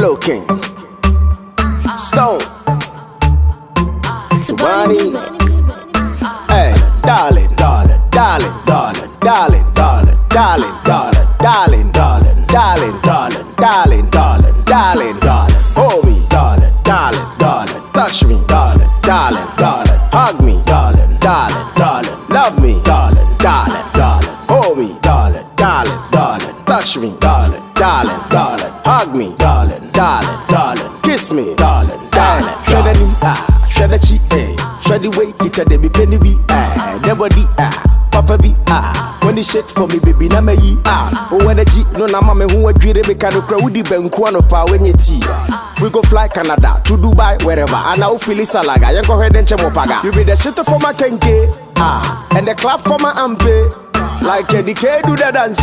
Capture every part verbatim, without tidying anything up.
Flow King, Stone, Tabani. Hey, darling, darling, darling, darling, darling, darling, darling, darling, darling, darling, darling, darling, darling, darling, darling, darling. Hold me, darling, darling, darling. Touch me, darling, darling, darling. Hug me, darling, darling, darling. Love me, darling, darling, darling. Hold me, darling, darling, darling. Touch me, darling, darling, darling. Hug me, darling, darling, darling. Kiss me, darling, darling. Shred the knee, ah, shred the cheek, eh. Shred the way, get a baby penny be, ah. Never the ah, papa be, ah. When you shake for me, baby, na me yi, ah. Oh, when the G, no na mama who would dream me can crowd the benquano power when you tea. We go fly Canada to Dubai, wherever. And now feel it salaga, you go ahead and chemopaga. You be the shit for my kenke, ah. And the clap for my ampe. Like a decay do the dance,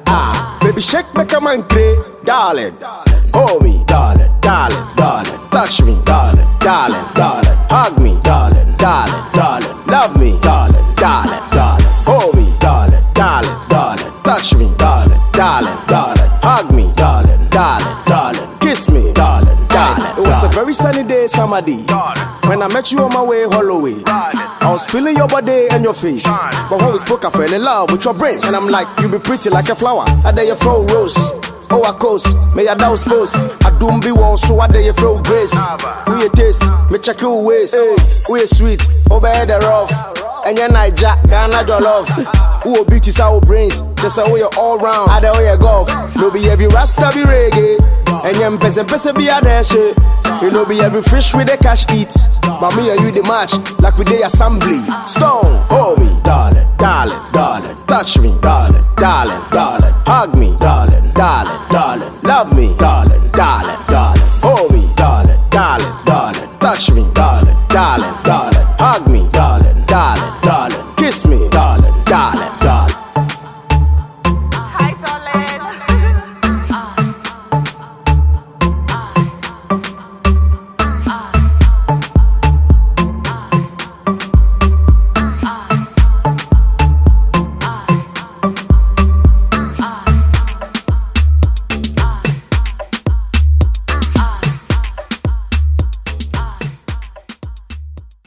ah. Baby, shake me come and pray, darling. Hold me, darling, darling, darling. Touch me, darling, darling, darling. Hug me, darling, darling, darling. Love me, darling, darling, darling. Hold me, darling, darling, darling. Touch me, darling, darling, darling. Hug me, darling, darling, darling. Kiss me, darling, darling. It was a very sunny day, summer day. When I met you on my way, Holloway, I was feeling your body and your face. But when we spoke, I fell in love with your brains. And I'm like, you be pretty like a flower. I dare you throw rose. Oh, I coast, may I down suppose. I don't be wall, so I dare you throw grace. We a taste, me check your ways. Hey, we a sweet, over the rough. And you're not Jack, Ghana, your love. Who beauties our brains, just a way all round. I know you golf. No be every rasta be reggae. And you're pesa pesa be a dash. You know be every fish with a cash eat. But me and you the match, like we day assembly. Stone, hold me, darling, darling, darling. Touch me, darling, darling, darling. Hug me, darling, darling, darling. Love me, darling, darling, darling. Hold me, darling, darling, darling. Touch me, darling, darling, darling. Hug